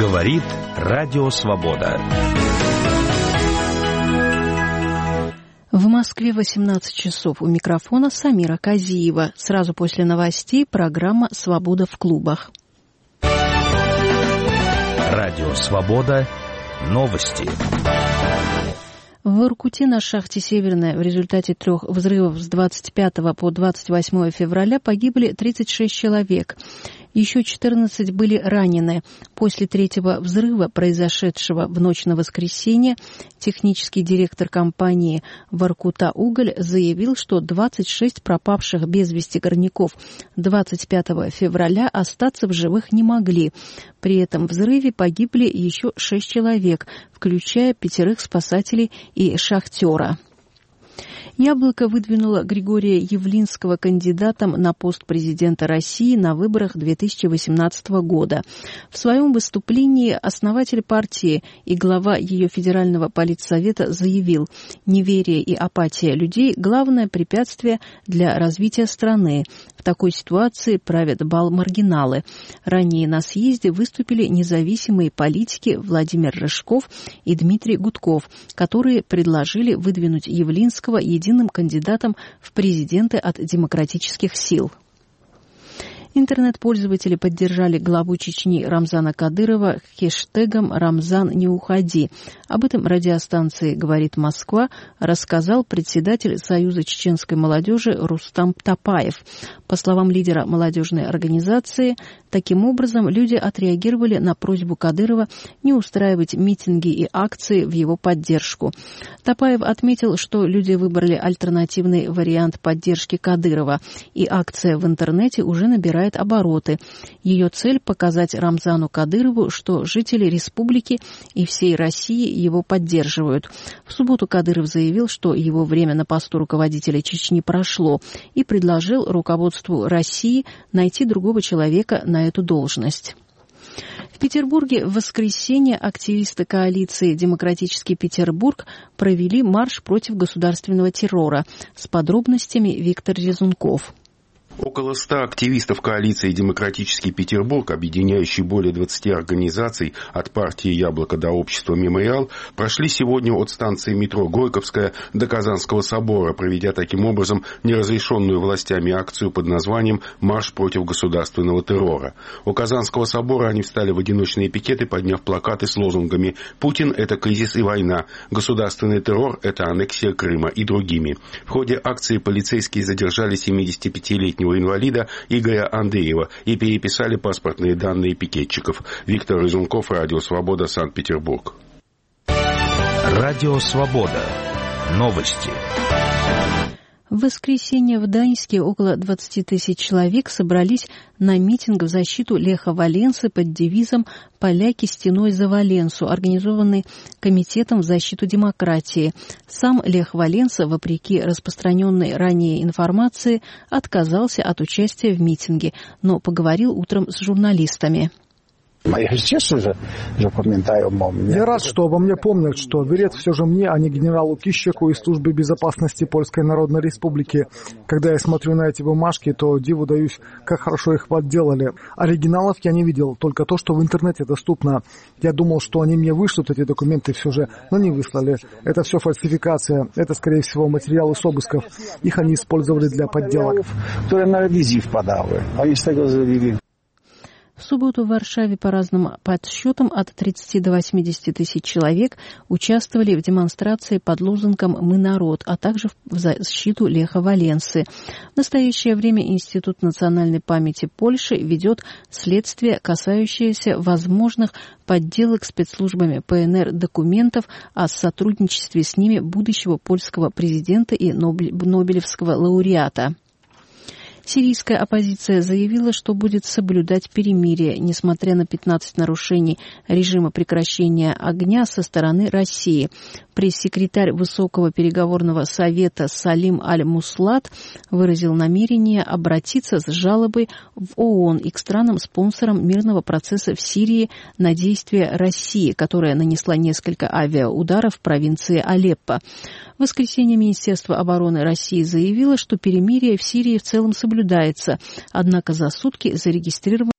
Говорит Радио Свобода. В Москве 18 часов. У микрофона Самира Казиева. Сразу после новостей программа «Свобода в клубах». Радио Свобода. Новости. В Воркуте на шахте «Северная» в результате 3 взрывов с 25 по 28 февраля погибли 36 человек. Еще 14 были ранены. После третьего взрыва, произошедшего в ночь на воскресенье, технический директор компании «Воркута-Уголь» заявил, что 26 пропавших без вести горняков 25 февраля остаться в живых не могли. При этом взрыве погибли еще 6 человек, включая 5 спасателей и шахтера. «Яблоко» выдвинуло Григория Явлинского кандидатом на пост президента России на выборах 2018 года. В своем выступлении основатель партии и глава ее федерального политсовета заявил: «Неверие и апатия людей – главное препятствие для развития страны. В такой ситуации правят бал маргиналы». Ранее на съезде выступили независимые политики Владимир Рыжков и Дмитрий Гудков, которые предложили выдвинуть Явлинского единым кандидатом в президенты от демократических сил. Интернет-пользователи поддержали главу Чечни Рамзана Кадырова хэштегом «Рамзан, не уходи». Об этом радиостанции «Говорит Москва» рассказал председатель Союза чеченской молодежи Рустам Топаев. По словам лидера молодежной организации, таким образом люди отреагировали на просьбу Кадырова не устраивать митинги и акции в его поддержку. Топаев отметил, что люди выбрали альтернативный вариант поддержки Кадырова, и акция в интернете уже набирает обороты. Ее цель – показать Рамзану Кадырову, что жители республики и всей России его поддерживают. В субботу Кадыров заявил, что его время на посту руководителя Чечни прошло, и предложил руководству России найти другого человека на эту должность. В Петербурге в воскресенье активисты коалиции «Демократический Петербург» провели марш против государственного террора. С подробностями Виктор Резунков. Около 100 активистов коалиции «Демократический Петербург», объединяющей более 20 организаций от партии «Яблоко» до общества «Мемориал», прошли сегодня от станции метро Горьковская до Казанского собора, проведя таким образом неразрешенную властями акцию под названием «Марш против государственного террора». У Казанского собора они встали в одиночные пикеты, подняв плакаты с лозунгами «Путин – это кризис и война», «Государственный террор – это аннексия Крыма» и другими. В ходе акции полицейские задержали 75-летнего инвалида Игоря Андреева и переписали паспортные данные пикетчиков. Виктор Резунков, Радио Свобода, Санкт-Петербург. Радио Свобода. Новости. В воскресенье в Даньске около 20 тысяч человек собрались на митинг в защиту Леха Валенсы под девизом «Поляки стеной за Валенсу», организованный Комитетом в защиту демократии. Сам Лех Валенса, вопреки распространенной ранее информации, отказался от участия в митинге, но поговорил утром с журналистами. Я рад, что обо мне помнят, что верят все же мне, а не генералу Кищаку из Службы безопасности Польской Народной Республики. Когда я смотрю на эти бумажки, то диву даюсь, как хорошо их подделали. Оригиналов я не видел, только то, что в интернете доступно. Я думал, что они мне вышлют эти документы все же, но не выслали. Это все фальсификация. Это, скорее всего, материалы с обысков. Их они использовали для подделок. В субботу в Варшаве по разным подсчетам от 30 до 80 тысяч человек участвовали в демонстрации под лозунгом «Мы народ», а также в защиту Леха Валенсы. В настоящее время Институт национальной памяти Польши ведет следствие, касающееся возможных подделок спецслужбами ПНР документов о сотрудничестве с ними будущего польского президента и Нобелевского лауреата. Сирийская оппозиция заявила, что будет соблюдать перемирие, несмотря на 15 нарушений режима прекращения огня со стороны России. Пресс-секретарь Высокого переговорного совета Салим Аль-Муслат выразил намерение обратиться с жалобой в ООН и к странам-спонсорам мирного процесса в Сирии на действия России, которая нанесла несколько авиаударов в провинции Алеппо. В воскресенье Министерство обороны России заявило, что перемирие в Сирии в целом соблюдается, однако за сутки зарегистрировано